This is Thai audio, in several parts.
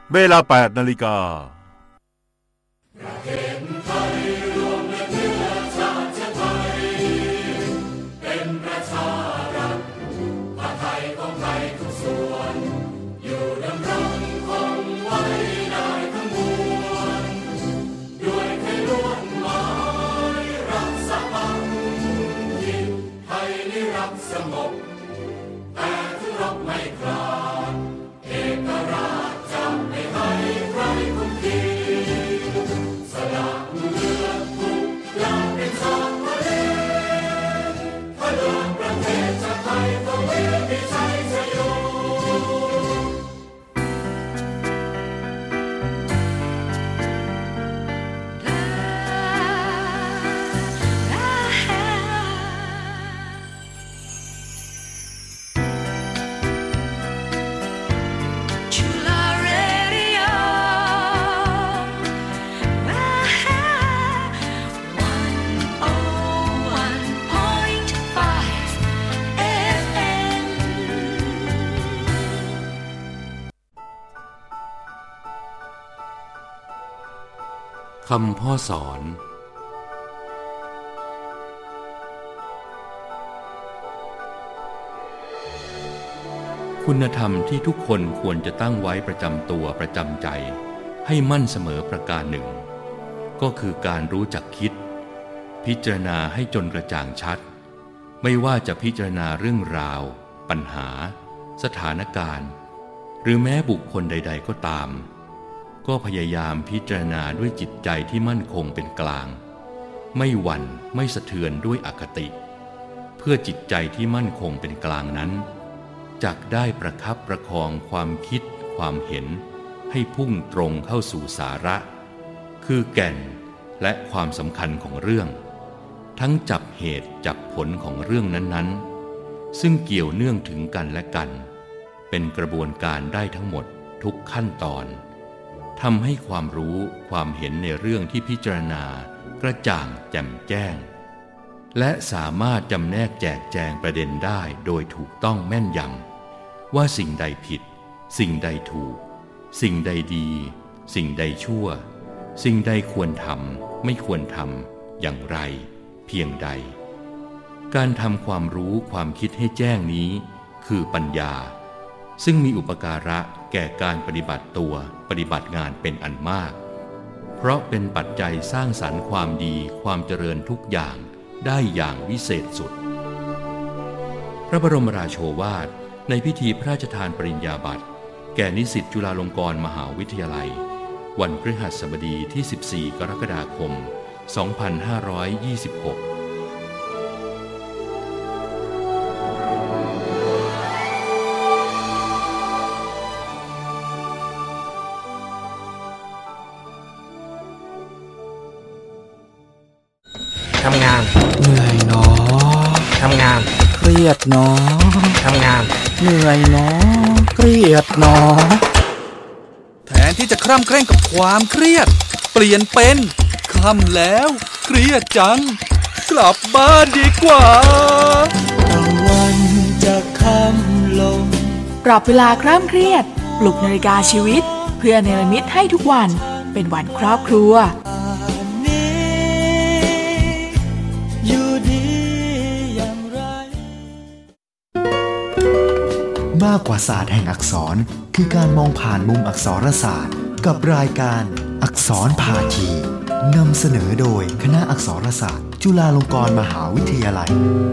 เวลา 8 นาฬิกาคำพ่อสอนคุณธรรมที่ทุกคนควรจะตั้งไว้ประจำตัวประจำใจให้มั่นเสมอประการหนึ่งก็คือการรู้จักคิดพิจารณาให้จนกระจ่างชัดไม่ว่าจะพิจารณาเรื่องราวปัญหาสถานการณ์หรือแม้บุคคลใดๆก็ตามก็พยายามพิจารณาด้วยจิตใจที่มั่นคงเป็นกลางไม่หวั่นไม่สะเทือนด้วยอคติเพื่อจิตใจที่มั่นคงเป็นกลางนั้นจักได้ประคับประคองความคิดความเห็นให้พุ่งตรงเข้าสู่สาระคือแก่นและความสำคัญของเรื่องทั้งจับเหตุจับผลของเรื่องนั้นๆซึ่งเกี่ยวเนื่องถึงกันและกันเป็นกระบวนการได้ทั้งหมดทุกขั้นตอนทำให้ความรู้ความเห็นในเรื่องที่พิจารณากระจ่างแจ่มแจ้งและสามารถจำแนกแจกแจงประเด็นได้โดยถูกต้องแม่นยำว่าสิ่งใดผิดสิ่งใดถูกสิ่งใดดีสิ่งใดชั่วสิ่งใดควรทำไม่ควรทำอย่างไรเพียงใดการทำความรู้ความคิดให้แจ้งนี้คือปัญญาซึ่งมีอุปการะแก่การปฏิบัติตัวปฏิบัติงานเป็นอันมากเพราะเป็นปัจจัยสร้างสรรค์ความดีความเจริญทุกอย่างได้อย่างวิเศษสุดพระบรมราโชวาทในพิธีพระราชทานปริญญาบัตรแก่นิสิตจุฬาลงกรณ์มหาวิทยาลัยวันพฤหัสบดีที่ 14 กรกฎาคม 2526 ทำงานเหนื่อยเนาะทำงานเครียดเนาะทำงานเหนื่อยเนาะเครียดเนาะแทนที่จะคร่ำเคร่งกับความเครียดเปลี่ยนเป็นค่ำแล้วเครียดจังกลับบ้านดีกว่าตะวันจะค่ำลงปรับเวลาคร่ำเครียดปลุกนาฬิกาชีวิตเพื่อเนรมิตให้ทุกวันเป็นวันครอบครัวมากกว่าศาสตร์แห่งอักษรคือการมองผ่านมุมอักษรศาสตร์กับรายการอักษรพาทีนำเสนอโดยคณะอักษรศาสตร์จุฬาลงกรณ์มหาวิทยาลัย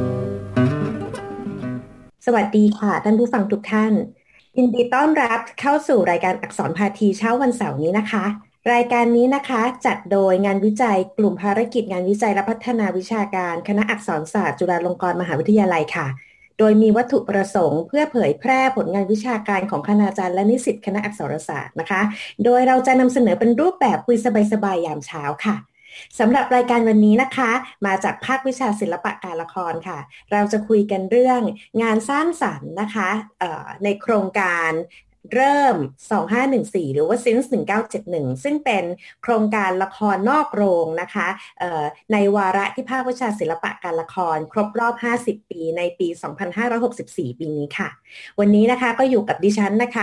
สวัสดีค่ะท่านผู้ฟังทุกท่านยินดีต้อนรับเข้าสู่รายการอักษรพาทีเช้าวันเสาร์นี้นะคะรายการนี้นะคะจัดโดยงานวิจัยกลุ่มภารกิจงานวิจัยและพัฒนาวิชาการคณะอักษรศาสตร์จุฬาลงกรณ์มหาวิทยาลัยค่ะโดยมีวัตถุประสงค์เพื่อเผยแพร่ผลงานวิชาการของคณาจารย์และนิสิตคณะอักษรศาสตร์นะคะโดยเราจะนำเสนอเป็นรูปแบบคุยสบายๆยามเช้าค่ะสำหรับรายการวันนี้นะคะมาจากภาควิชาศิลปะการละครค่ะเราจะคุยกันเรื่องงานสร้างสรรค์นะคะในโครงการเริ่ม2514หรือว่า Since 1971ซึ่งเป็นโครงการละครนอกโรงนะคะในวาระที่ภาควิชาศิลปะการละครครบรอบ50ปีในปี2564ปีนี้ค่ะวันนี้นะคะก็อยู่กับดิฉันนะคะ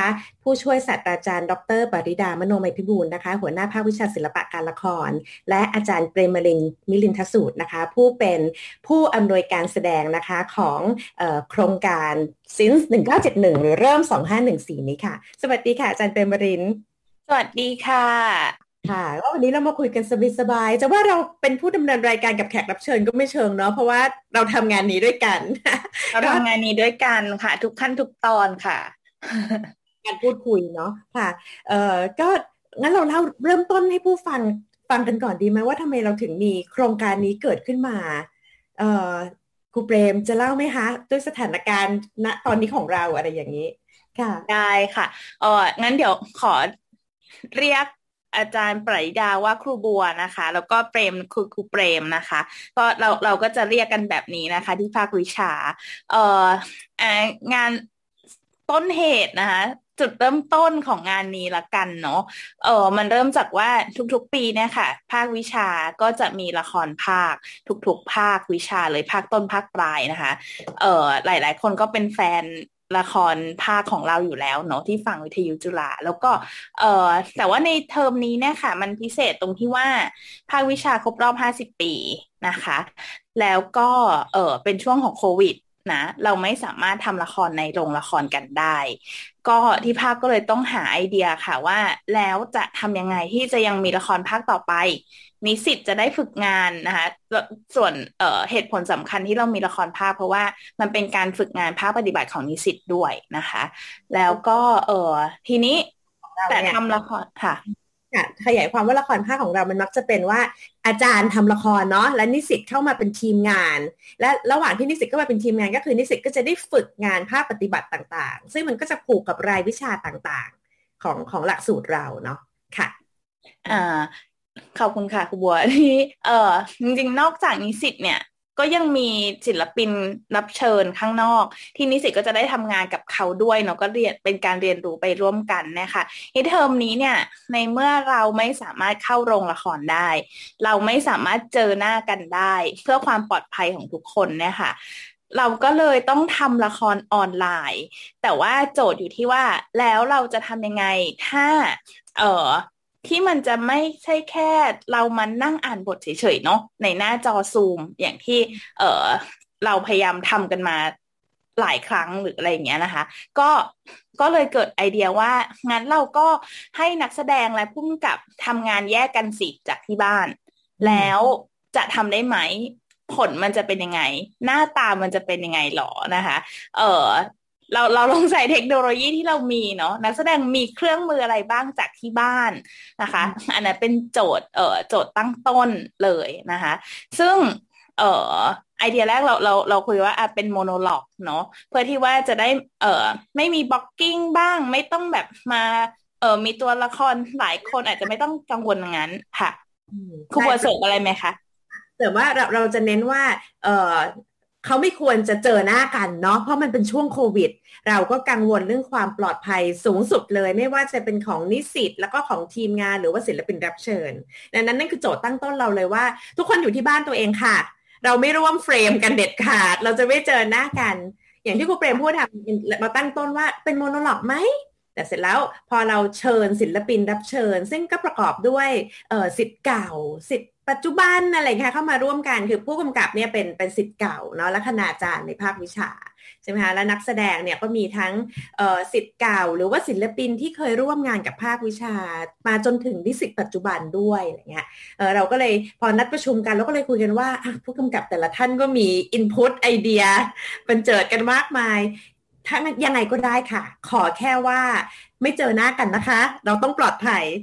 ผู้ช่วยศาสตราจารย์ดรปริดามโนมัยพิบูลย์นะคะหัวหน้าภาควิชาศิลปะการละครและอาจารย์เปรมลินมิลินทสูตรนะคะผู้เป็นผู้อำนวยการแสดงนะคะของโครงการ Since 1971หรือเริ่ม2514นี้ค่ะสวัสดีค่ะอาจารย์เปรมลินสวัสดีค่ะค่ะก็วันนี้เรามาคุยกันสบายๆจะว่าเราเป็นผู้ดำเนินรายการกับแขกรับเชิญก็ไม่เชิงเนาะเพราะว่าเราทำงานนี้ด้วยกันเราทำงานนี้ด้วยกันค่ะทุกขั้นทุกตอนค่ะการพูดคุยเนาะค่ะก็งั้นเราเริ่มต้นให้ผู้ฟังกันก่อนดีไหมว่าทำไมเราถึงมีโครงการนี้เกิดขึ้นมาครูเปรมจะเล่าไหมคะด้วยสถานการณ์ณตอนนี้ของเราอะไรอย่างนี้ค่ะได้ค่ะงั้นเดี๋ยวขอเรียกอาจารย์ปริดาว่าครูบัวนะคะแล้วก็เปรมคือครูเปรมนะคะก็เราก็จะเรียกกันแบบนี้นะคะที่ภาควิชางานต้นเหตุนะคะจุดเริ่มต้นของงานนี้ละกันเนาะมันเริ่มจากว่าทุกๆปีเนี่ยค่ะภาควิชาก็จะมีละครภาคทุกๆภาควิชาเลยภาคต้นภาคปลายนะคะหลายๆคนก็เป็นแฟนละครภาคของเราอยู่แล้วเนาะที่ฟังวิทยุจุฬาแล้วก็แต่ว่าในเทอมนี้เนี่ยค่ะมันพิเศษตรงที่ว่าภาควิชาครบรอบ50 ปีนะคะแล้วก็เป็นช่วงของโควิดนะเราไม่สามารถทำละครในโรงละครกันได้ก็ที่ภาคก็เลยต้องหาไอเดียค่ะว่าแล้วจะทำยังไงที่จะยังมีละครภาคต่อไปนิสิตจะได้ฝึกงานนะคะส่วนเหตุผลสำคัญที่เรามีละครภาคเพราะว่ามันเป็นการฝึกงานภาคปฏิบัติของนิสิตด้วยนะคะแล้วก็ทีนี้แต่ทำละครค่ะขยายความว่าละครภาคของเรามันมักจะเป็นว่าอาจารย์ทำละครเนาะและนิสิตเข้ามาเป็นทีมงานและระหว่างที่นิสิตเข้ามาเป็นทีมงานก็คือนิสิตก็จะได้ฝึกงานภาคปฏิบัติต่างๆซึ่งมันก็จะผูกกับรายวิชาต่างๆของหลักสูตรเราเนาะค่ะขอบคุณค่ะครูบัวที่จริงๆนอกจากนิสิตเนี่ยก็ยังมีศิลปินรับเชิญข้างนอกที่นิสิตก็จะได้ทำงานกับเขาด้วยเนาะก็เรียนเป็นการเรียนรู้ไปร่วมกันนะคะในเทอมนี้เนี่ยในเมื่อเราไม่สามารถเข้าโรงละครได้เราไม่สามารถเจอหน้ากันได้เพื่อความปลอดภัยของทุกคนเนี่ยค่ะเราก็เลยต้องทำละครออนไลน์แต่ว่าโจทย์อยู่ที่ว่าแล้วเราจะทำยังไงถ้าที่มันจะไม่ใช่แค่เรามานั่งอ่านบทเฉยๆเนาะในหน้าจอซูมอย่างที่เราพยายามทำกันมาหลายครั้งหรืออะไรอย่างเงี้ยนะคะก็เลยเกิดไอเดียว่างั้นเราก็ให้นักแสดงและผู้กำกับทำงานแยกกันสิจากที่บ้านแล้วจะทำได้ไหมผลมันจะเป็นยังไงหน้าตามันจะเป็นยังไงหรอนะคะเราลองใส่เทคโนโลยีที่เรามีเนาะนักแสดงมีเครื่องมืออะไรบ้างจากที่บ้านนะคะอันนั้นเป็นโจทย์ตั้งต้นเลยนะคะซึ่งไอเดียแรกเราคุยว่าเป็นโมโนโลกเนาะเพื่อที่ว่าจะได้ไม่มีบล็อกกิ้งบ้างไม่ต้องแบบมามีตัวละครหลายคนอาจจะไม่ต้องกังวลอย่างนั้นค่ะครูบัวเสริมอะไรไหมคะแต่ว่าเราจะเน้นว่าเขาไม่ควรจะเจอหน้ากันเนาะเพราะมันเป็นช่วงโควิดเราก็กังวลเรื่องความปลอดภัยสูงสุดเลยไม่ว่าจะเป็นของนิสิตแล้วก็ของทีมงานหรือว่าศิลปินรับเชิญดังนั้นนั่นคือโจทย์ตั้งต้นเราเลยว่าทุกคนอยู่ที่บ้านตัวเองค่ะเราไม่ร่วมเฟรมกันเด็ดขาดเราจะไม่เจอหน้ากันอย่างที่ครูเปรมพูดมาตั้งต้นว่าเป็นโมโนโลกไหมแต่เสร็จแล้วพอเราเชิญศิลปินรับเชิญซึ่งก็ประกอบด้วยศิษย์เก่าศิษย์ปัจจุบันอะไรค่ะเข้ามาร่วมกันคือผู้กำกับเนี่ยเป็นศิษย์เก่าเนาะและคณาจารย์ในภาควิชาใช่ไหมคะและนักแสดงเนี่ยก็มีทั้งศิษย์เก่าหรือว่าศิลปินที่เคยร่วมงานกับภาควิชามาจนถึงนิสิตปัจจุบันด้วยอะไรเงี้ยเราก็เลยพอนัดประชุมกันเราก็เลยคุยกันว่าผู้กำกับแต่ละท่านก็มีอินพุตไอเดียบันเจิดกันมากมายถ้ายังไงก็ได้ค่ะขอแค่ว่าไม่เจอหน้ากันนะคะเราต้องปลอดภัย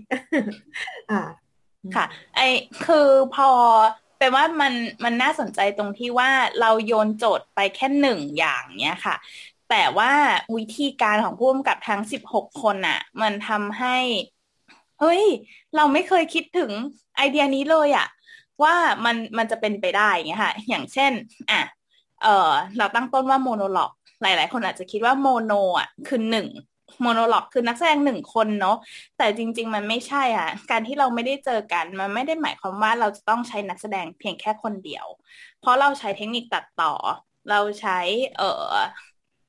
ค่ะคือพอแปลว่ามันน่าสนใจตรงที่ว่าเราโยนโจทย์ไปแค่หนึ่งอย่างเนี้ยค่ะแต่ว่าวิธีการของผู้กำกับทั้ง16 คนอ่ะมันทำให้เฮ้ยเราไม่เคยคิดถึงไอเดียนี้เลยอ่ะว่ามันจะเป็นไปได้อย่างเงี้ยค่ะอย่างเช่นเราตั้งต้นว่าโมโนโลกหลายๆคนอาจจะคิดว่าโมโนอ่ะคือหนึ่งโมโนโลกคือนักแสดง1 คนเนาะแต่จริงๆมันไม่ใช่อ่ะการที่เราไม่ได้เจอกันมันไม่ได้หมายความว่าเราจะต้องใช้นักแสดงเพียงแค่คนเดียวเพราะเราใช้เทคนิคตัดต่อเราใช้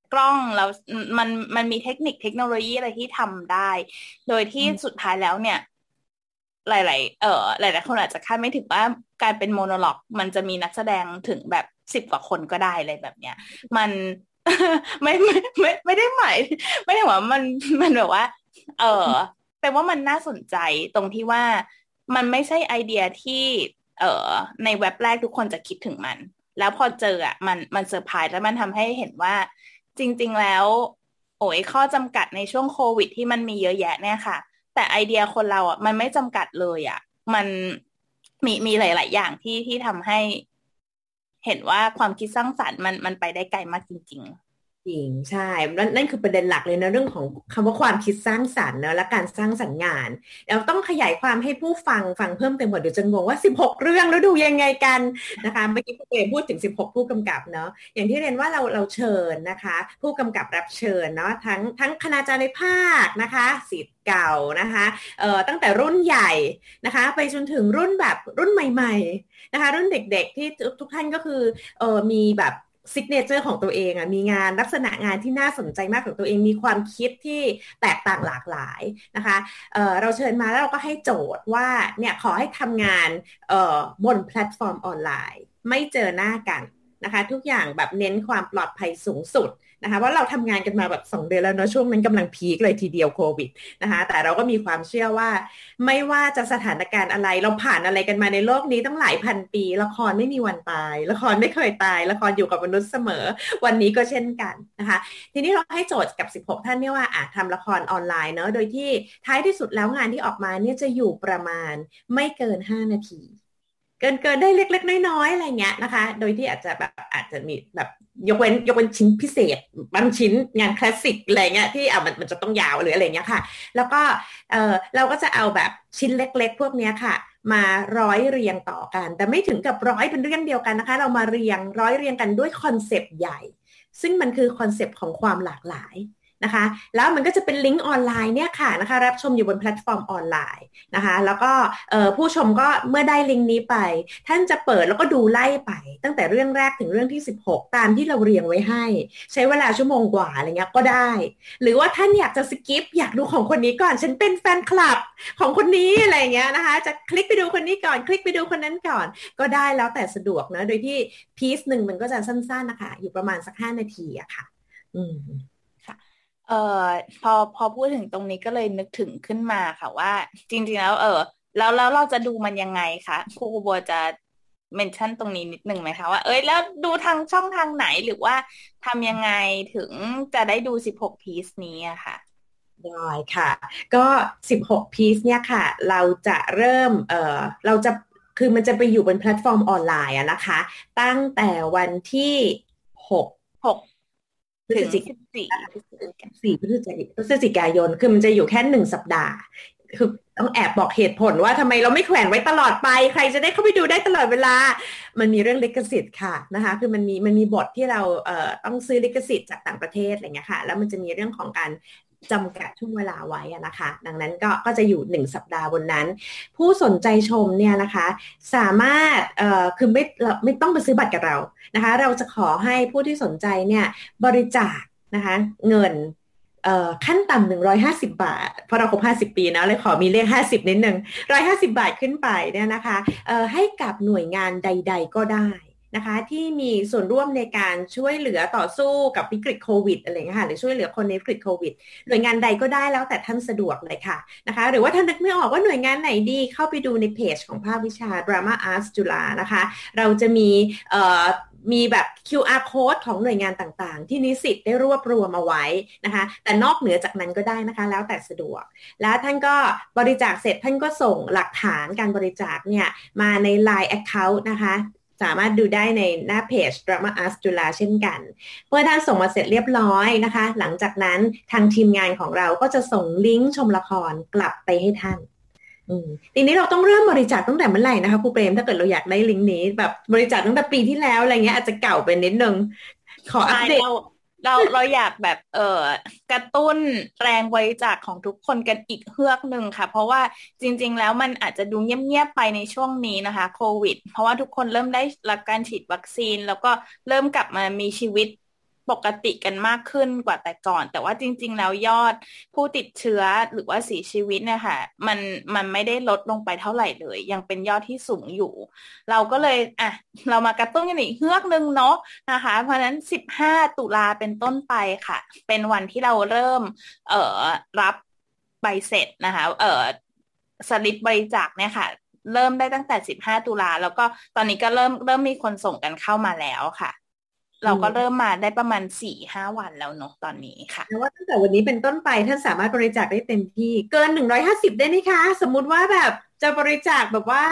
กล้องแล้วมันมีเทคโนโลยีอะไรที่ทำได้โดยที่สุดท้ายแล้วเนี่ยหลายๆคนอาจจะคาดไม่ถึงว่าการเป็นโมโนโลกมันจะมีนักแสดงถึงแบบ10 กว่าคนก็ได้อะไรแบบเนี้ยมัน ไม่ได้หมายไม่ได้ว่ามันแบบว่าเออแต่ว่ามันน่าสนใจตรงที่ว่ามันไม่ใช่ไอเดียที่เอ่อในเว็บแรกทุกคนจะคิดถึงมันแล้วพอเจออ่ะมันเซอร์ไพรส์แล้วมันทำให้เห็นว่าจริงๆแล้วโอ้ยข้อจำกัดในช่วงโควิดที่มันมีเยอะแยะเนี่ยค่ะแต่ไอเดียคนเราอ่ะมันไม่จำกัดเลยอ่ะมันมีหลายๆอย่างที่ทำให้เห็นว่าความคิดสร้างสรรค์มันไปได้ไกลมากจริงๆจริงใช่นั่นคือประเด็นหลักเลยนะเรื่องของคำว่าความคิดสร้างสรรค์เนอะและการสร้างสรรค์งานเราต้องขยายความให้ผู้ฟังเพิ่มเติมก่อนเดี๋ยวจะงงว่า16เรื่องแล้วดูยังไงกันนะคะเมื่อกี้พี่เอพูดถึง16ผู้กำกับเนาะอย่างที่เรียนว่าเราเชิญนะคะผู้กำกับรับเชิญเนาะทั้งคณาจารย์ในภาคนะคะศิษย์เก่านะคะตั้งแต่รุ่นใหญ่นะคะไปจนถึงรุ่นแบบรุ่นใหม่ๆนะคะรุ่นเด็กๆที่ทุกท่านก็คือมีแบบซิกเนเจอร์ของตัวเองมีงานลักษณะงานที่น่าสนใจมากของตัวเองมีความคิดที่แตกต่างหลากหลายนะคะเราเชิญมาแล้วเราก็ให้โจทย์ว่าเนี่ยขอให้ทำงานบนแพลตฟอร์มออนไลน์ไม่เจอหน้ากันนะคะทุกอย่างแบบเน้นความปลอดภัยสูงสุดนะคะว่าเราทำงานกันมาแบบ2 เดือนแล้วเนาะช่วงนั้นกำลังพีคเลยทีเดียวโควิดนะคะแต่เราก็มีความเชื่อว่าไม่ว่าจะสถานการณ์อะไรเราผ่านอะไรกันมาในโลกนี้ตั้งหลายพันปีละครไม่มีวันตายละครไม่เคยตายละครอยู่กับมนุษย์เสมอวันนี้ก็เช่นกันนะคะทีนี้เราให้โจทย์กับ16ท่านเนี่ยว่าทำละครออนไลน์เนาะโดยที่ท้ายที่สุดแล้วงานที่ออกมาเนี่ยจะอยู่ประมาณไม่เกิน5 นาทีเกินได้เล็กๆน้อยๆอะไรเงี้ยนะคะโดยที่อาจจะมีแบบยกเว้นชิ้นพิเศษบางชิ้นงานคลาสสิกอะไรเงี้ยที่มันจะต้องยาวหรืออะไรเงี้ยค่ะแล้วก็เราก็จะเอาแบบชิ้นเล็กๆพวกเนี้ยค่ะมาร้อยเรียงต่อกันแต่ไม่ถึงกับร้อยเป็นเรื่องเดียวกันนะคะเรามาร้อยเรียงกันด้วยคอนเซปต์ใหญ่ซึ่งมันคือคอนเซปต์ของความหลากหลายนะคะแล้วมันก็จะเป็นลิงก์ออนไลน์เนี่ยค่ะนะคะรับชมอยู่บนแพลตฟอร์มออนไลน์นะคะแล้วก็ผู้ชมก็เมื่อได้ลิงก์นี้ไปท่านจะเปิดแล้วก็ดูไล่ไปตั้งแต่เรื่องแรกถึงเรื่องที่16ตามที่เราเรียงไว้ให้ใช้เวลาชั่วโมงกว่าอะไรเงี้ยก็ได้หรือว่าท่านอยากจะสกิปอยากดูของคนนี้ก่อนฉันเป็นแฟนคลับของคนนี้อะไรเงี้ยนะคะจะคลิกไปดูคนนี้ก่อนคลิกไปดูคนนั้นก่อนก็ได้แล้วแต่สะดวกนะโดยที่พีซหนึ่งมันก็จะสั้นๆนะคะอยู่ประมาณสัก5 นาทีอะค่ะเอ่อพอพูดถึงตรงนี้ก็เลยนึกถึงขึ้นมาค่ะว่าจริงๆแล้วแล้วเราจะดูมันยังไงคะครูบัวจะเมนชั่นตรงนี้นิดนึงไหมคะว่าแล้วดูทางช่องทางไหนหรือว่าทำยังไงถึงจะได้ดู16พีซนี้อะค่ะได้ค่ะก็16พีซเนี่ยค่ะเราจะเริ่มเราจะคือมันจะไปอยู่บนแพลตฟอร์มออนไลน์นะคะตั้งแต่วันที่6พฤศจิกายนคือมันจะอยู่แค่1 สัปดาห์คือต้องแอบบอกเหตุผลว่าทำไมเราไม่แขวนไว้ตลอดไปใครจะได้เข้าไปดูได้ตลอดเวลามันมีเรื่องลิขสิทธิ์ค่ะนะคะคือมันมีบทที่เราต้องซื้อลิขสิทธิ์จากต่างประเทศอะไรเงี้ยค่ะแล้วมันจะมีเรื่องของการจำกัดช่วงเวลาไว้นะคะดังนั้นก็จะอยู่1 สัปดาห์บนนั้นผู้สนใจชมเนี่ยนะคะสามารถคือไม่ต้องไปซื้อบัตรกับเรานะคะเราจะขอให้ผู้ที่สนใจเนี่ยบริจาคนะคะเงินขั้นต่ำ150 บาทเพราะเราครบ50 ปีนะเลยขอมีเลข50นิดนึง150 บาทขึ้นไปเนี่ยนะคะให้กับหน่วยงานใดๆก็ได้นะคะที่มีส่วนร่วมในการช่วยเหลือต่อสู้กับวิกฤตโควิดอะไรเงี้ยค่ะหรือช่วยเหลือคนในวิกฤตโควิดหน่วยงานใดก็ได้แล้วแต่ท่านสะดวกเลยค่ะนะคะหรือว่าท่านนึกไม่ออกว่าหน่วยงานไหนดีเข้าไปดูในเพจของภาควิชา Drama Arts จุฬานะคะเราจะมีแบบ QR code ของหน่วยงานต่างๆที่นิสิตได้รวบรวมเอาไว้นะคะแต่นอกเหนือจากนั้นก็ได้นะคะแล้วแต่สะดวกแล้วท่านก็บริจาคเสร็จท่านก็ส่งหลักฐานการบริจาคเนี่ยมาใน LINE Account นะคะสามารถดูได้ในหน้าเพจ Drama Arts จุฬาเช่นกันเมื่อท่านส่งมาเสร็จเรียบร้อยนะคะหลังจากนั้นทางทีมงานของเราก็จะส่งลิงก์ชมละครกลับไปให้ท่านทีนี้เราต้องเริ่มบริจาคตั้งแต่เมื่อไหร่นะคะครูเปรมถ้าเกิดเราอยากได้ลิงก์นี้แบบบริจาคตั้งแต่ปีที่แล้วอะไรเงี้ยอาจจะเก่าไปนิดนึงขออัปเดตเราอยากแบบกระตุ้นแรงบริจาคของทุกคนกันอีกเฮือกหนึ่งค่ะเพราะว่าจริงๆแล้วมันอาจจะดูเงียบๆไปในช่วงนี้นะคะโควิดเพราะว่าทุกคนเริ่มได้รับการฉีดวัคซีนแล้วก็เริ่มกลับมามีชีวิตปกติกันมากขึ้นกว่าแต่ก่อนแต่ว่าจริงๆแล้วยอดผู้ติดเชื้อหรือว่าเสียชีวิตเนี่ยค่ะมันไม่ได้ลดลงไปเท่าไหร่เลยยังเป็นยอดที่สูงอยู่เราก็เลยเรามากระตุ้นกันอีกเฮือกนึงเนาะนะคะเพราะฉะนั้น15ตุลาเป็นต้นไปค่ะเป็นวันที่เราเริ่มรับใบเสร็จนะคะสลิปบริจาคเนี่ยค่ะเริ่มได้ตั้งแต่15ตุลาแล้วก็ตอนนี้ก็เริ่มมีคนส่งกันเข้ามาแล้วค่ะเราก็เริ่มมาได้ประมาณ 4-5 วันแล้วเนาะตอนนี้ค่ะแล้วว่าตั้งแต่วันนี้เป็นต้นไปท่านสามารถบริจาคได้เต็มที่เกิน150ได้ไหมคะสมมุติว่าแบบจะบริจาคแบบว่า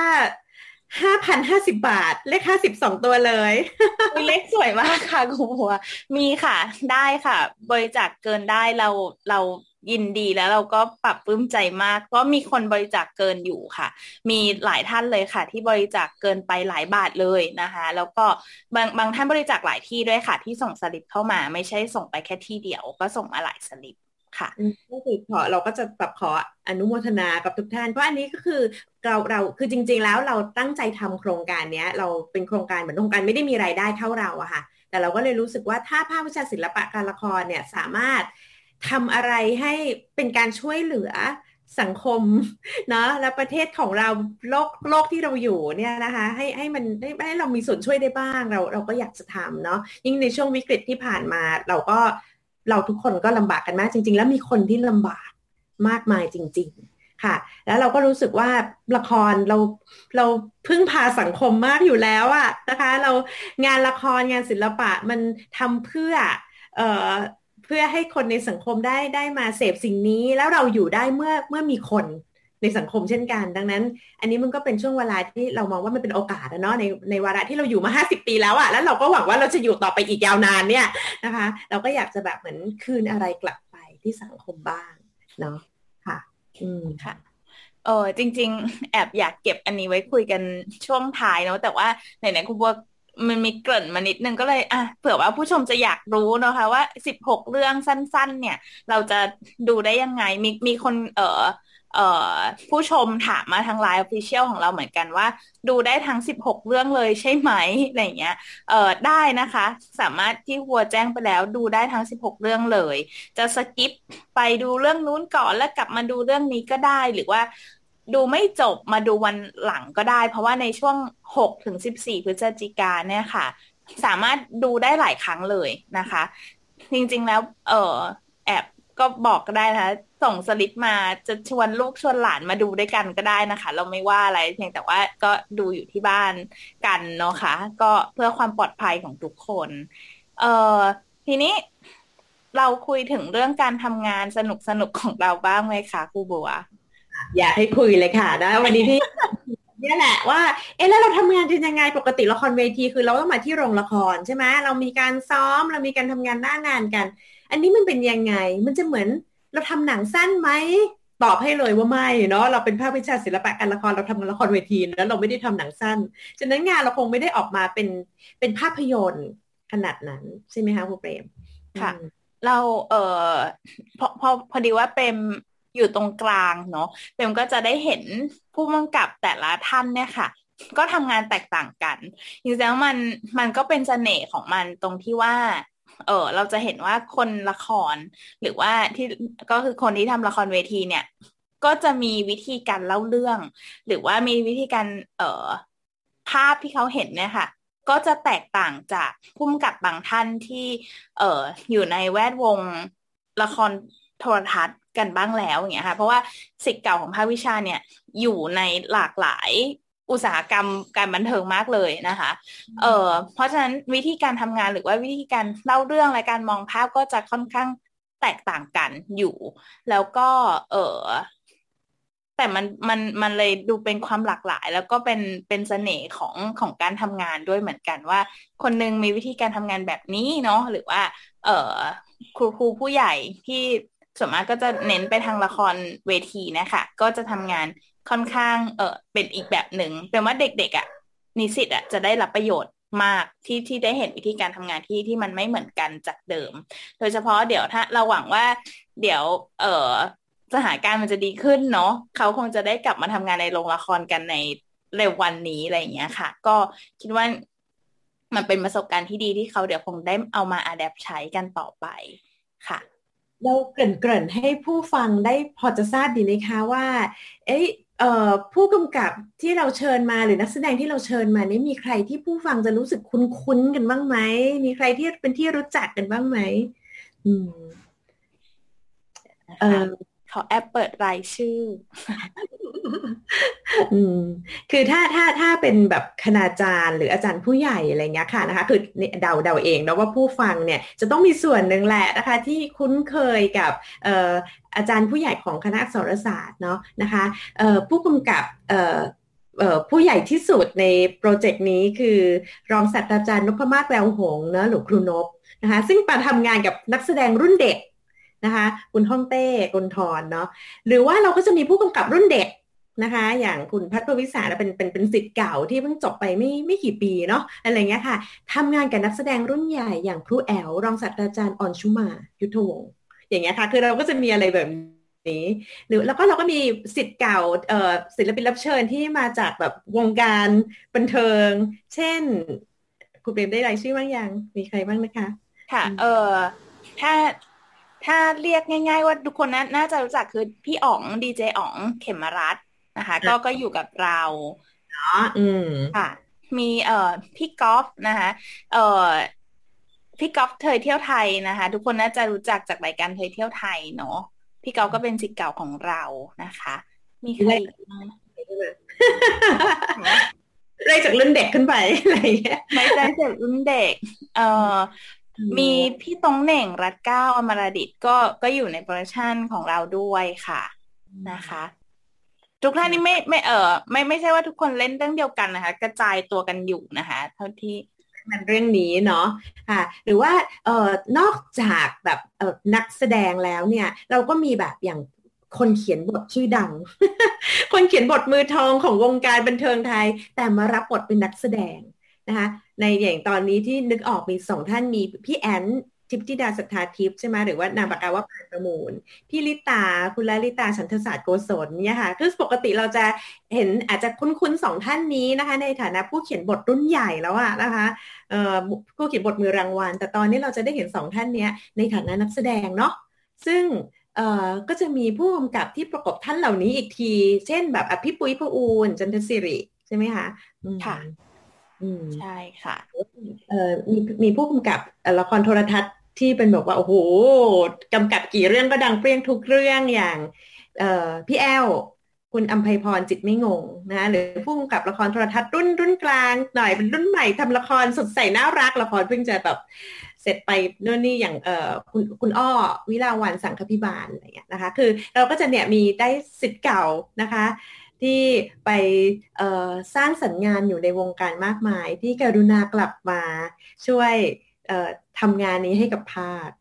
5,050 บาทเลข50 2 ตัวเลยเลขสวยมากค่ะคุณบัวมีค่ะได้ค่ะบริจาคเกินได้เรายินดีแล้วเราก็ปรับปลื้มใจมากเพราะมีคนบริจาคเกินอยู่ค่ะมีหลายท่านเลยค่ะที่บริจาคเกินไปหลายบาทเลยนะคะแล้วก็บางท่านบริจาคหลายที่ด้วยค่ะที่ส่งสลิปเข้ามาไม่ใช่ส่งไปแค่ที่เดียวก็ส่งมาหลายสลิปค่ะก็คือเราก็จะแบบขออนุโมทนากับทุกท่านเพราะอันนี้ก็คือเราคือจริงๆแล้วเราตั้งใจทำโครงการนี้เราเป็นโครงการเหมือนโครงการไม่ได้มีรายได้เท่าเราอะค่ะแต่เราก็เลยรู้สึกว่าถ้าภาควิชาศิลปะการละครเนี่ยสามารถทำอะไรให้เป็นการช่วยเหลือสังคมเนาะและประเทศของเราโลกที่เราอยู่เนี่ยนะคะให้มันให้เรามีส่วนช่วยได้บ้างเราก็อยากจะทำเนาะยิ่งในช่วงวิกฤตที่ผ่านมาเราทุกคนก็ลำบากกันมากจริงๆแล้วมีคนที่ลำบากมากมายจริงๆค่ะแล้วเราก็รู้สึกว่าละครเราพึ่งพาสังคมมากอยู่แล้วอะนะคะเรางานละครงานศิลปะมันทำเพื่อให้คนในสังคมได้มาเสพสิ่งนี้แล้วเราอยู่ได้เมื่อมีคนในสังคมเช่นกันดังนั้นอันนี้มันก็เป็นช่วงเวลาที่เรามองว่ามันเป็นโอกาสเนาะในวาระที่เราอยู่มา50 ปีแล้วอะแล้วเราก็หวังว่าเราจะอยู่ต่อไปอีกยาวนานเนี่ยนะคะเราก็อยากจะแบบเหมือนคืนอะไรกลับไปที่สังคมบ้างเนาะค่ะค่ะจริงๆแอบอยากเก็บอันนี้ไว้คุยกันช่วงท้ายเนาะแต่ว่าไหนๆคุณบัวมันมีเกริ่นมานิดนึงก็เลยเผื่อว่าผู้ชมจะอยากรู้นะคะว่า16เรื่องสั้นๆเนี่ยเราจะดูได้ยังไงมีคนผู้ชมถามมาทาง Line Official ของเราเหมือนกันว่าดูได้ทั้ง16เรื่องเลยใช่ไหมอะไรเงี้ยได้นะคะสามารถที่หัวแจ้งไปแล้วดูได้ทั้ง16เรื่องเลยจะสกิปไปดูเรื่องนู้นก่อนแล้วกลับมาดูเรื่องนี้ก็ได้หรือว่าดูไม่จบมาดูวันหลังก็ได้เพราะว่าในช่วง6-14พฤศจิกายนเนี่ยค่ะสามารถดูได้หลายครั้งเลยนะคะจริงๆแล้วแอบก็บอกก็ได้นะคะส่งสลิปมาจะชวนลูกชวนหลานมาดูด้วยกันก็ได้นะคะเราไม่ว่าอะไรเพียงแต่ว่าก็ดูอยู่ที่บ้านกันเนาะค่ะก็เพื่อความปลอดภัยของทุกคนทีนี้เราคุยถึงเรื่องการทำงานสนุกของเราบ้างไหมคะครูบัวอยากให้คุยเลยค่ะนะวันนี้ที่เนี่ยแหละว่าแล้วเราทำงานเป็นยังไงปกติละครเวทีคือเราต้องมาที่โรงละครใช่ไหมเรามีการซ้อมเรามีการทำงานหน้างานกันอันนี้มันเป็นยังไงมันจะเหมือนเราทำหนังสั้นไหมตอบให้เลยว่าไม่เนาะเราเป็นภาควิชาศิลปะการละครเราทำละครเวทีแล้วเราไม่ได้ทำหนังสั้นฉะนั้นงานเราคงไม่ได้ออกมาเป็นภาพยนตร์ขนาดนั้นใช่ไหมคะครูเปรมค่ะเราพอดีว่าเปรมอยู่ตรงกลางเนาะเปรมก็จะได้เห็นผู้กำกับแต่ละท่านเนี่ยค่ะก็ทำงานแตกต่างกันจริงๆแล้วมันก็เป็นเสน่ห์ของมันตรงที่ว่าเราจะเห็นว่าคนละครหรือว่าที่ก็คือคนที่ทำละครเวทีเนี่ยก็จะมีวิธีการเล่าเรื่องหรือว่ามีวิธีการภาพที่เขาเห็นเนี่ยค่ะก็จะแตกต่างจากผู้กำกับบางท่านที่อยู่ในแวดวงละครโทรทัศน์กันบ้างแล้วอย่างเงี้ยค่ะเพราะว่าศิษย์เก่าของภาควิชาเนี่ยอยู่ในหลากหลายอุตสาหกรรมการบันเทิงมากเลยนะคะเพราะฉะนั้นวิธีการทำงานหรือว่าวิธีการเล่าเรื่องและการมองภาพก็จะค่อนข้างแตกต่างกันอยู่แล้วก็แต่มันเลยดูเป็นความหลากหลายแล้วก็เป็นเสน่ห์ของการทำงานด้วยเหมือนกันว่าคนนึงมีวิธีการทำงานแบบนี้เนาะหรือว่าครูผู้ใหญ่ที่ส่วนมากก็จะเน้นไปทางละครเวทีนะคะก็จะทำงานค่อนข้างเป็นอีกแบบหนึ่งเป็นว่าเด็กๆนิสิตจะได้รับประโยชน์มากที่ได้เห็นวิธีการทำงานที่มันไม่เหมือนกันจากเดิมโดยเฉพาะเดี๋ยวถ้าเราหวังว่าเดี๋ยวสถานการณ์มันจะดีขึ้นเนาะเขาคงจะได้กลับมาทำงานในโรงละครกันในเร็ววันนี้อะไรอย่างเงี้ยค่ะก็คิดว่ามันเป็นประสบการณ์ที่ดีที่เขาเดี๋ยวคงได้เอามาอะแดปใช้กันต่อไปค่ะเราเกริ่นให้ผู้ฟังได้พอจะทราบดีไหมคะว่าเอ๊ะผู้กำกับที่เราเชิญมาหรือนักแสดงที่เราเชิญมานี่มีใครที่ผู้ฟังจะรู้สึกคุ้นๆกันบ้างไหมมีใครที่เป็นที่รู้จักกันบ้างไหมขอแอปเปิดรายชื่อคือถ้าเป็นแบบคณาจารย์หรืออาจารย์ผู้ใหญ่อะไรเงี้ยค่ะนะคะคือเดาเองนะว่าผู้ฟังเนี่ยจะต้องมีส่วนหนึ่งแหละนะคะที่คุ้นเคยกับอาจารย์ผู้ใหญ่ของคณะอักษรศาสตร์เนาะนะคะผู้กำกับผู้ใหญ่ที่สุดในโปรเจกต์นี้คือรองศาสตราจารย์นพมาศแววหงส์เนาะหรือครูนพนะคะซึ่งมาทำงานกับนักแสดงรุ่นเด็กนะคะคุณฮ่องเต้กุลธรเนาะหรือว่าเราก็จะมีผู้กำกับรุ่นเด็กนะคะอย่างคุณพัฒน์วิสาเป็นศิษย์เก่าที่เพิ่งจบไปไม่กี่ปีเนาะอะไรเงี้ยค่ะทำงานกับนักแสดงรุ่นใหญ่อย่างครูแอลรองศาสตราจารย์อ่อนชุมายุทธวงศ์อย่างเงี้ยค่ะคือเราก็จะมีอะไรแบบนี้หรือแล้วก็เราก็มีศิษย์เก่าศิลปินรับเชิญที่มาจากแบบวงการบันเทิงเช่นคุณเปรมได้รายชื่อบ้างยังมีใครบ้างนะคะค่ะถ้าเรียกง่ายๆว่าทุกคนน่าจะรู้จักคือพี่อ๋องดีเจอ๋องเขมรัตน์นะคะก็อยู่กับเราเนาะค่ะมีพี่กอล์ฟนะคะพี่กอล์ฟเทยเที่ยวไทยนะคะทุกคนน่าจะรู้จักจากรายการเทยเที่ยวไทยเนาะพี่กอล์ฟก็เป็นศิษย์เก่าของเรานะคะมีใครอีกบ้างไล่จากรุ่นเด็กขึ้นไปอะไรอย่างเงี้ยไม่ใช่จากรุ่นเด็กมีพี่ตงเหน่งรัตเก้าอมรดิตก็อยู่ในโปรดักชันของเราด้วยค่ะนะคะทุกท่านนี่ไม่ใช่ว่าทุกคนเล่นเรื่องเดียวกันนะคะกระจายตัวกันอยู่นะคะเท่าที่มันเรื่องนี้เนาะค่ะหรือว่านอกจากแบบนักแสดงแล้วเนี่ยเราก็มีแบบอย่างคนเขียนบทชื่อดัง คนเขียนบทมือทองของวงการบันเทิงไทยแต่มารับบทเป็นนักแสดงนะคะในอย่างตอนนี้ที่นึกออกมี2ท่านมีพี่แอนทิพย์ธิดาสัทธาทิพย์ใช่ไหมหรือว่านามปากกาว่าปานประมูลพี่ลิตาคุณลลิตาฉันทศาสตร์โกศลเนี่ยค่ะคือปกติเราจะเห็นอาจจะคุ้นๆ2ท่านนี้นะคะในฐานะผู้เขียนบทรุ่นใหญ่แล้วอะนะคะผู้เขียนบทมือรางวัลแต่ตอนนี้เราจะได้เห็น2ท่านนี้ในฐานะนักแสดงเนาะซึ่งก็จะมีผู้กำกับที่ประกบท่านเหล่านี้อีกทีเช่นแบบพี่ปุ้ยพอูลจันทศิริใช่ไหมคะค่ะใช่ค่ะมีผู้กำกับละครโทรทัศน์ที่เป็นแบบว่าโอ้โหกำกับกี่เรื่องก็ดังเปรี้ยงทุกเรื่องอย่างพี่แอลคุณอัมไพพรจิตไม่งงนะหรือผู้กำกับละครโทรทัศน์รุ่นกลางหน่อยเป็นรุ่นใหม่ทำละครสดใสน่ารักละครเพิ่งจะแบบเสร็จไปโน่นนี่อย่างคุณอ้อวิลาวันสังคพิบาลอะไรอย่างเงี้ยนะคะคือเราก็จะเนี่ยมีได้ศิษย์เก่านะคะที่ไปสร้างสรรค์งานอยู่ในวงการมากมายที่กรุณากลับมาช่วยทำงานนี้ให้กับภาค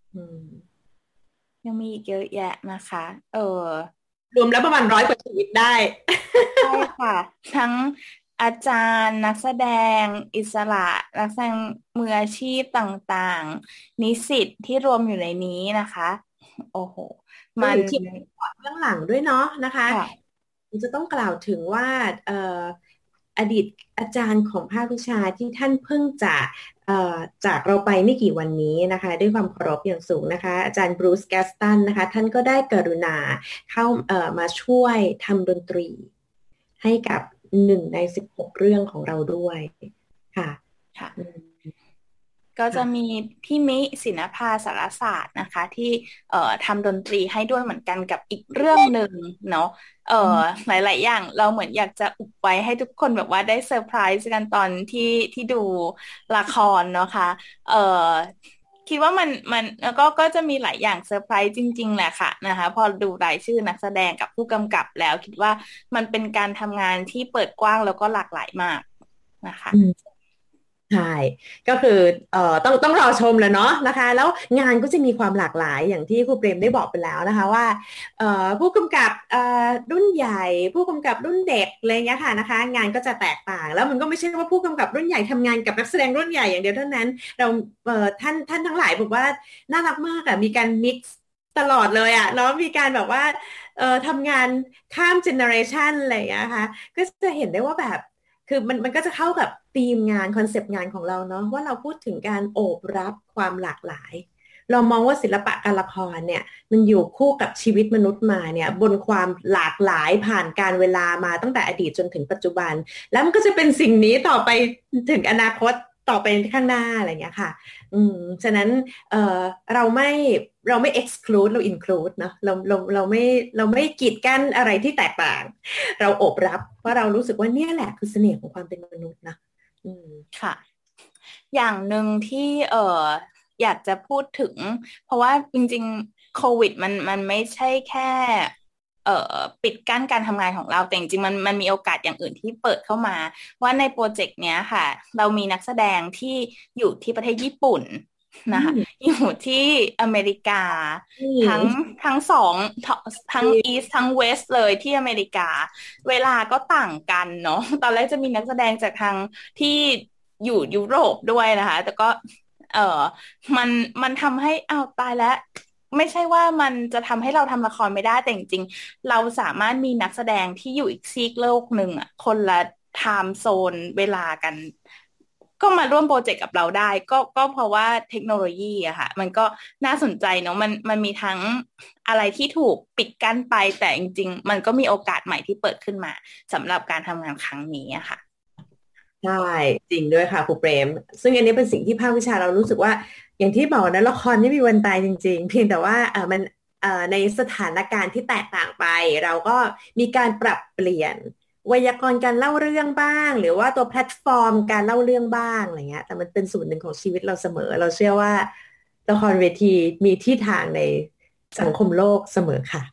ยังมีอีกเยอะแยะนะคะรวมแล้วประมาณ100 กว่าชีวิตได้ใช่ค่ะทั้งอาจารย์นักแสดงอิสระนักแสดงมืออาชีพต่างๆนิสิตที่รวมอยู่ในนี้นะคะโอ้โหมันทีมเบื้องหลังด้วยเนาะนะคะจะต้องกล่าวถึงว่าอดีตอาจารย์ของภาควิชาที่ท่านเพิ่งจะจากเราไปไม่กี่วันนี้นะคะด้วยความเคารพอย่างสูงนะคะอาจารย์บรูซแกสตันนะคะท่านก็ได้กรุณาเข้ามาช่วยทำดนตรีให้กับ1 ใน 16 เรื่องของเราด้วยค่ะค่ะก็จะมีพี่มิศินภาสารศาสตร์นะคะที่ทำดนตรีให้ด้วยเหมือนกันกับอีกเรื่องหนึ่งเนาะหลายๆอย่างเราเหมือนอยากจะอุบไว้ให้ทุกคนแบบว่าได้เซอร์ไพรส์กันตอนที่ดูละครเนาะค่ะคิดว่ามันก็จะมีหลายอย่างเซอร์ไพรส์จริงๆแหละค่ะนะคะพอดูรายชื่อนักแสดงกับผู้กำกับแล้วคิดว่ามันเป็นการทำงานที่เปิดกว้างแล้วก็หลากหลายมากนะคะใช่ก็คือต้องรอชมแล้วเนาะนะคะแล้วงานก็จะมีความหลากหลายอย่างที่ครูเปรมได้บอกไปแล้วนะคะว่าผู้กำกับรุ่นใหญ่ผู้กำกับรุ่นเด็กอะไรเงี้ยค่ะนะคะงานก็จะแตกต่างแล้วมันก็ไม่ใช่ว่าผู้กำกับรุ่นใหญ่ทำงานกับนักแสดงรุ่นใหญ่อย่างเดียวเท่านั้นเราท่านทั้งหลายบอกว่าน่ารักมากอะมีการมิกซ์ตลอดเลยอะแล้วมีการแบบว่าทำงานข้ามเจเนอเรชันอะไรอย่างเงี้ยค่ะก็จะเห็นได้ว่าแบบคือมันก็จะเข้ากับธีมงานคอนเซปต์งานของเราเนาะว่าเราพูดถึงการโอบรับความหลากหลายเรามองว่าศิลปะการละครเนี่ยมันอยู่คู่กับชีวิตมนุษย์มาเนี่ยบนความหลากหลายผ่านการเวลามาตั้งแต่อดีตจนถึงปัจจุบันแล้วมันก็จะเป็นสิ่งนี้ต่อไปถึงอนาคตต่อไปข้างหน้าอะไรอย่างเงี้ยค่ะฉะนั้นเราไม่ exclude เรา include เนาะเราไม่กีดกั้นอะไรที่แตกต่างเราโอบรับเพราะเรารู้สึกว่าเนี่ยแหละคือเสน่ห์ของความเป็นมนุษย์นะค่ะอย่างหนึ่งที่อยากจะพูดถึงเพราะว่าจริงๆโควิดมันไม่ใช่แค่ปิดกั้นการทำงานของเราแต่จริงๆมันมีโอกาสอย่างอื่นที่เปิดเข้ามาว่าในโปรเจกต์เนี้ยค่ะเรามีนักแสดงที่อยู่ที่ประเทศญี่ปุ่นนะคะอยู่ที่อเมริกาทั้งสองทั้งอีสต์ทั้งเวสต์เลยที่อเมริกาเวลาก็ต่างกันเนาะตอนแรกจะมีนักแสดงจากทางที่อยู่ยุโรปด้วยนะคะแต่ก็มันทำให้ตายแล้วไม่ใช่ว่ามันจะทำให้เราทำละครไม่ได้แต่จริงๆเราสามารถมีนักแสดงที่อยู่อีกซีกโลกหนึ่งอ่ะคนละไทม์โซนเวลากันก็มาร่วมโปรเจกต์กับเราได้ก็เพราะว่าเทคโนโลยีอะค่ะมันก็น่าสนใจเนาะมันมีทั้งอะไรที่ถูกปิดกั้นไปแต่จริงๆมันก็มีโอกาสใหม่ที่เปิดขึ้นมาสำหรับการทำงานครั้งนี้อะค่ะใช่จริงด้วยค่ะครูเปรมซึ่งอันนี้เป็นสิ่งที่ภาควิชาเรารู้สึกว่าอย่างที่บอกนะละครไม่มีวันตายจริงๆเพียงแต่ว่ามันในสถานการณ์ที่แตกต่างไปเราก็มีการปรับเปลี่ยนไวยากรณ์การเล่าเรื่องบ้างหรือว่าตัวแพลตฟอร์มการเล่าเรื่องบ้างอะไรเงี้ยแต่มันเป็นส่วนหนึ่งของชีวิตเราเสมอเราเชื่อว่าละครเวทีมีที่ทางในสังคมโลกเสมอค่ะ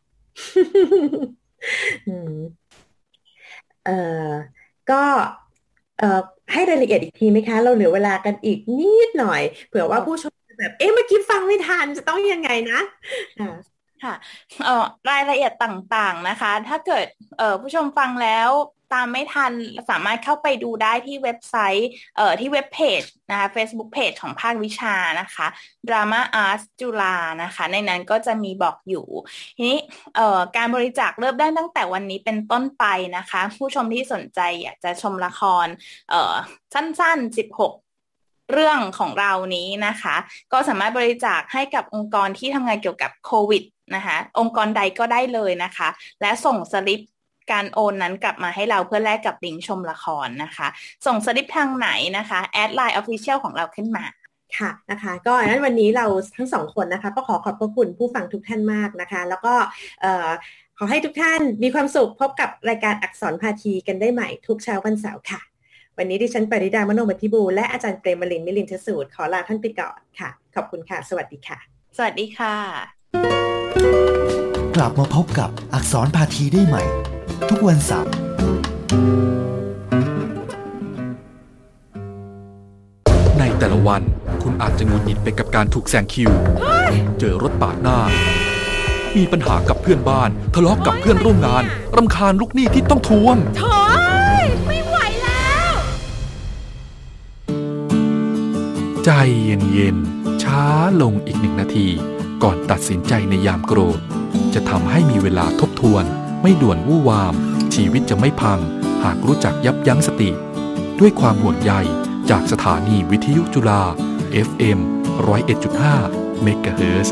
ก็ให้รายละเอียดอีกทีไหมคะเราเหลือเวลากันอีกนิดหน่อยเผื่อว่าผู้ชมแบบเมื่อกี้ฟังไม่ทันจะต้องยังไงนะค่ะรายละเอียดต่างๆนะคะถ้าเกิดผู้ชมฟังแล้วตามไม่ทันสามารถเข้าไปดูได้ที่เว็บไซต์ที่เว็บเพจนะคะ Facebook Page ของภาควิชานะคะ Drama Arts จุฬานะคะในนั้นก็จะมีบอกอยู่ทีนี้การบริจาคเริ่มได้ตั้งแต่วันนี้เป็นต้นไปนะคะผู้ชมที่สนใจอยากจะชมละครสั้นๆ16เรื่องของเรานี้นะคะก็สามารถบริจาคให้กับองค์กรที่ทำงานเกี่ยวกับโควิดนะคะองค์กรใดก็ได้เลยนะคะและส่งสลิปการโอนนั้นกลับมาให้เราเพื่อแลกกับลิงก์ชมละครนะคะส่งสลิปทางไหนนะคะแอดไลน์ Official ของเราขึ้นมาค่ะนะคะก็งั้นวันนี้เราทั้งสองคนนะคะก็ขอบพระคุณผู้ฟังทุกท่านมากนะคะแล้วก็ขอให้ทุกท่านมีความสุขพบกับรายการอักษรภาคีกันได้ใหม่ทุกเช้าวันเสาร์ค่ะวันนี้ดิฉันปริดามโนมัทธิบูลและอาจารย์เปรมลินมิลินทสูตรขอลาท่านไปก่อนค่ะขอบคุณค่ะสวัสดีค่ะสวัสดีค่ะกลับมาพบกับอักษรภาคีได้ใหม่ทุกวันเสาร์ในแต่ละวันคุณอาจจะหงุดหงิดไปกับการถูกแซงคิวเจอรถปาดหน้ามีปัญหากับเพื่อนบ้านทะเลาะกับเพื่อนร่วมงานรำคาญลูกหนี้ที่ต้องทวงไม่ไหวแล้วใจเย็นๆช้าลงอีก1 นาทีก่อนตัดสินใจในยามโกรธจะทำให้มีเวลาทบทวนไม่ด่วนวู่วามชีวิตจะไม่พังหากรู้จักยับยั้งสติด้วยความห่วงใยจากสถานีวิทยุจุฬา FM 101.5 เมกะเฮิรตซ์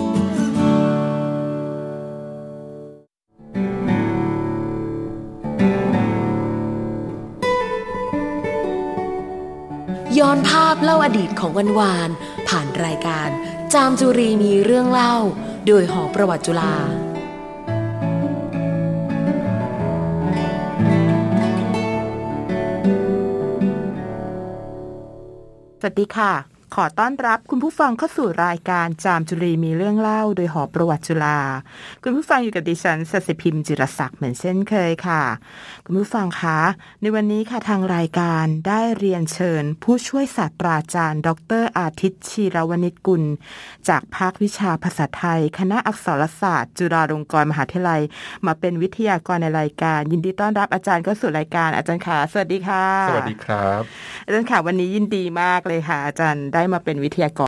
ย้อนภาพเล่าอดีตของวันวานผ่านรายการจามจุรีมีเรื่องเล่าโดยหอประวัติจุฬาสวัสดีค่ะขอต้อนรับคุณผู้ฟังเข้าสู่รายการจามจุรีมีเรื่องเล่าโดยหอประวัติจุฬาคุณผู้ฟังอยู่กับดิฉันศศิพิมพ์จิรศักดิ์เหมือนเช่นเคยค่ะคุณผู้ฟังคะในวันนี้ค่ะทางรายการได้เรียนเชิญผู้ช่วยศาสตราจารย์ดร.อาทิตย์ชีรวณิชกุลจากภาควิชาภาษาไทยคณะอักษรศาสตร์จุฬาลงกรณ์มหาวิทยาลัยมาเป็นวิทยากรในรายการยินดีต้อนรับอาจารย์เข้าสู่รายการอาจารย์ค่ะสวัสดีค่ะสวัสดีครับอาจารย์ค่ะวันนี้ยินดีมากเลยค่ะอาจารย์ได้มาเป็นวิทยากร